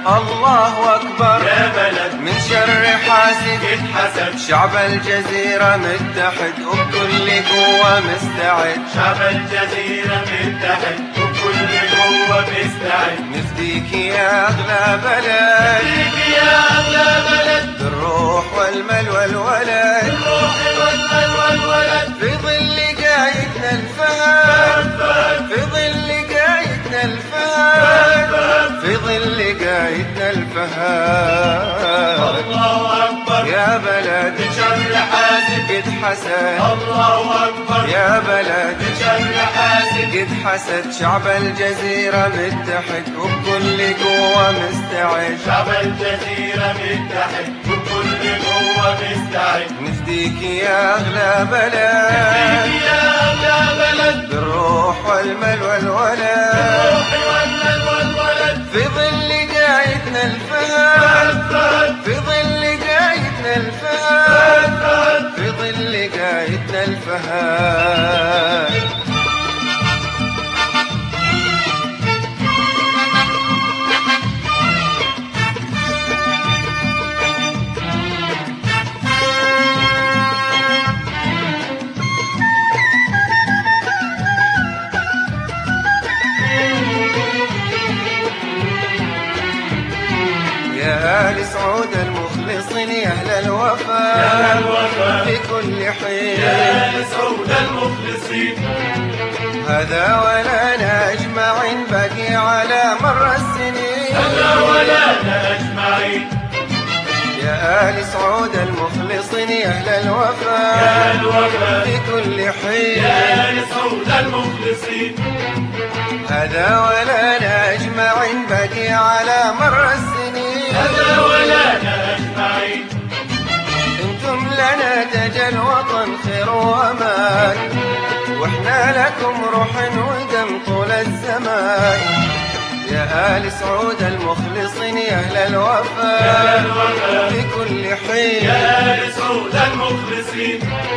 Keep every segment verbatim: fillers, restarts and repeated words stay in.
الله أكبر يا بلد من شر حاسد اتحسد. شعب الجزيرة متحد وبكل قوة مستعد. شعب الجزيرة متحد وبكل قوة مستعد. نفديك يا أغلى بلد، نفديك يا أغلى بلد، بالروح والمال والولد، بالروح والمال والولد، في ظل قايدنا الفهد، فهد في ظل قايدنا الفهد، في ظل قايدنا الفهد. الله أكبر يا بلد من شر حاسد قد حسد، الله أكبر يا بلد من شر حاسد قد حسد. شعب الجزيرة متحد وبكل قوة مستعد. شعب الجزيرة متحد وبكل قوة مستعد. نفديك يا أغلى بلد، نفديك يا أغلى بلد، بالروح والمال والولد، بالروح والمال والولد، في ظل قايدنا الفهد، فهد في ظل قايدنا الفهد، فهد في ظل قايدنا الفهد. يا آل سعود المخلصين يا أهل الوفاء، يا الوفاء في كل حين، يا سعود المخلصين. هذا ولنا أجمعين باقي على مر السنين. هذا ولنا أجمعين. يا آل سعود المخلصين يا أهل يا الوفاء، الوفاء في كل حين، يا سعود المخلصين. هذا ولنا أجمعين باقي على مر السنين. هذا ولنا أجمعين. انتم لنا تاج الوطن خير وامان، واحنا لكم روح ودم طول الزمان. يا آل سعود المخلصين يا أهل يا الوفاء، الوفاء في كل حين، يا سعود المخلصين.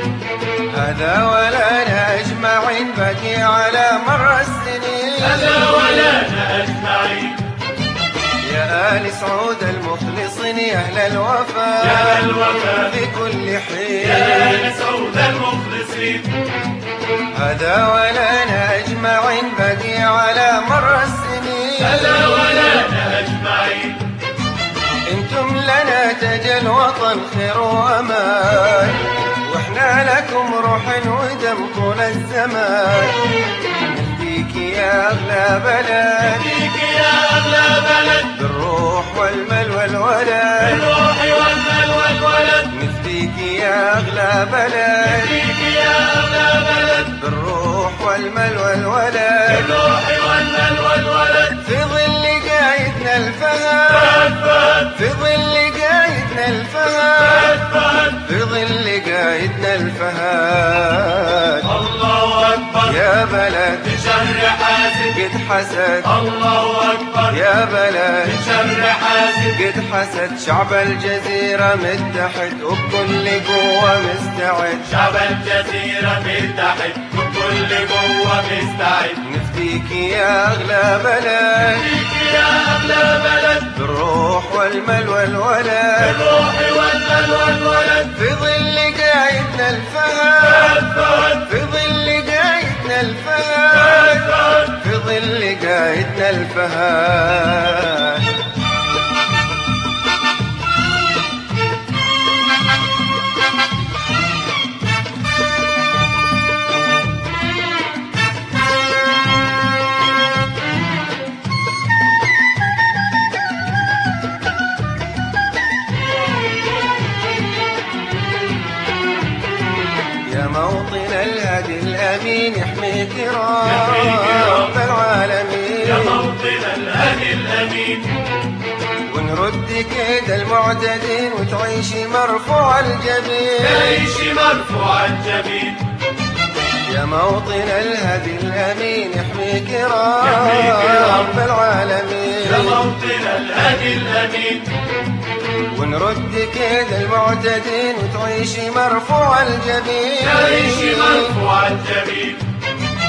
هذا ولنا أجمعين باقي على مر السنين. هذا ولنا أجمعين. يا آل سعود المخلصين يا أهل يا الوفاء، الوفاء في كل حين، يا سعود المخلصين. هذا ولنا أجمعين باقي على مر السنين. هذا ولنا أجمعين. انتم لنا تاج الوطن خير وامان، واحنا لكم روح ودم طول الزمان. نفديك يا أغلى بلد، نفديك يا أغلى بلد، بالروح والمال والولد، بالروح والمال والولد، نفديك يا أغلى بلد، نفديك يا أغلى بلد، بالروح والمال والولد، بالروح والمال والولد، في ظل قايدنا الفهد، فهد في ظل قايدنا الفهد، فهد في ظل قايدنا الفهد. الله أكبر يا بلد من شر حاسد قد حسد، الله أكبر يا بلد من شر حاسد قد حسد. شعب الجزيرة متحد وبكل قوة مستعد. شعب الجزيرة متحد وبكل قوة مستعد. نفديك يا أغلى بلد، نفديك يا أغلى بلد، بالروح والمال والولد، بالروح والمال والولد، في ظل قايدنا الفهد، فهد في ظل قايدنا الفهد، فهد في ظل قايدنا الفهد. يا موطن الهادي الأمين يحميك يحميك رب رب العالمين. يا موطن الهادي الأمين. ونرد كيد المعتدين وتعيشي مرفوع الجبين. تعيش مرفوع الجبين. يا موطن الهادي الأمين يحميك يحميك رب العالمين. يا موطن الهادي الأمين. ونرد كيد المعتدين وتعيشي مرفوع الجبين. تعيش مرفوع الجبين.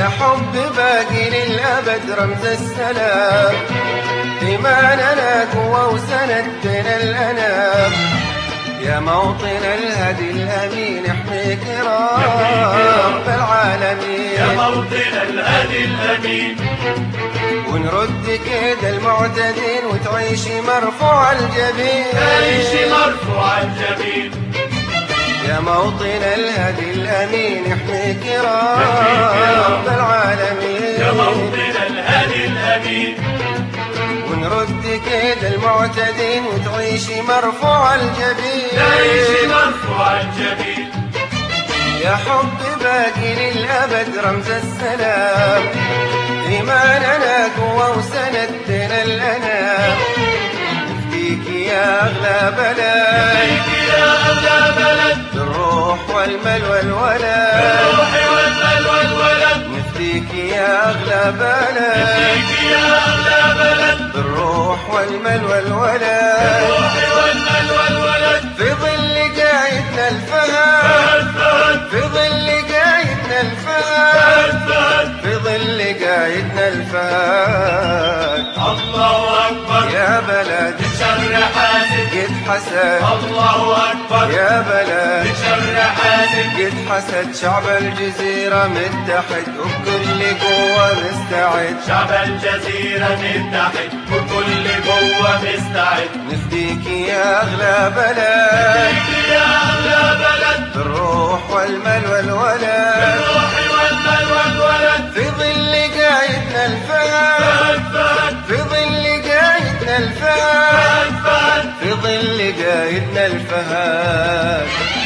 يا حب باقي للأبد رمز السلام، إيماننا قوة وسند بين الأنام، يا موطن الهدي الأمين احميك رب العالمين، يا موطن الهدي الأمين ونرد كيد المعتدين وتعيش مرفوع الجبين، تعيش مرفوع الجبين، يا موطن الهدي الأمين يحميك رب العالمين، يا موطن الهدي الأمين ونرد كيد المعتدين وتعيش مرفوع الجبين، تعيش مرفوع الجبين، يا حب باقي للأبد رمز السلام، إيماننا قوة وسند بين الأنام، نفديك يا أغلى بلد، فيك يا أغلى بلد بالروح والمال والولد، بالروح والمال والولد، نفديك يا أغلى بلد، فيك يا أغلى بلد بالروح والمال والولد، بالروح والمال والولد، في ظل قايدنا الفهد، فهد في ظل قايدنا الفهد، فهد فهد في ظل قايدنا الفهد، الله أكبر يا بلد شر حاسد، قد حسد، الله أكبر يا بلد شر حاسد، قد حسد، شعب الجزيرة متحد وبكل قوة مستعد، شعب الجزيرة متحد وكل قوة مستعد، نفديك يا أغلى بلد، فيك يا أغلى بلد بالروح والمال والولد، بالروح والمال والولد، في ظل قايدنا الفهد، فهد فهد في ظل قايدنا الفهد، فهد فهد في ظل قايدنا الفهد.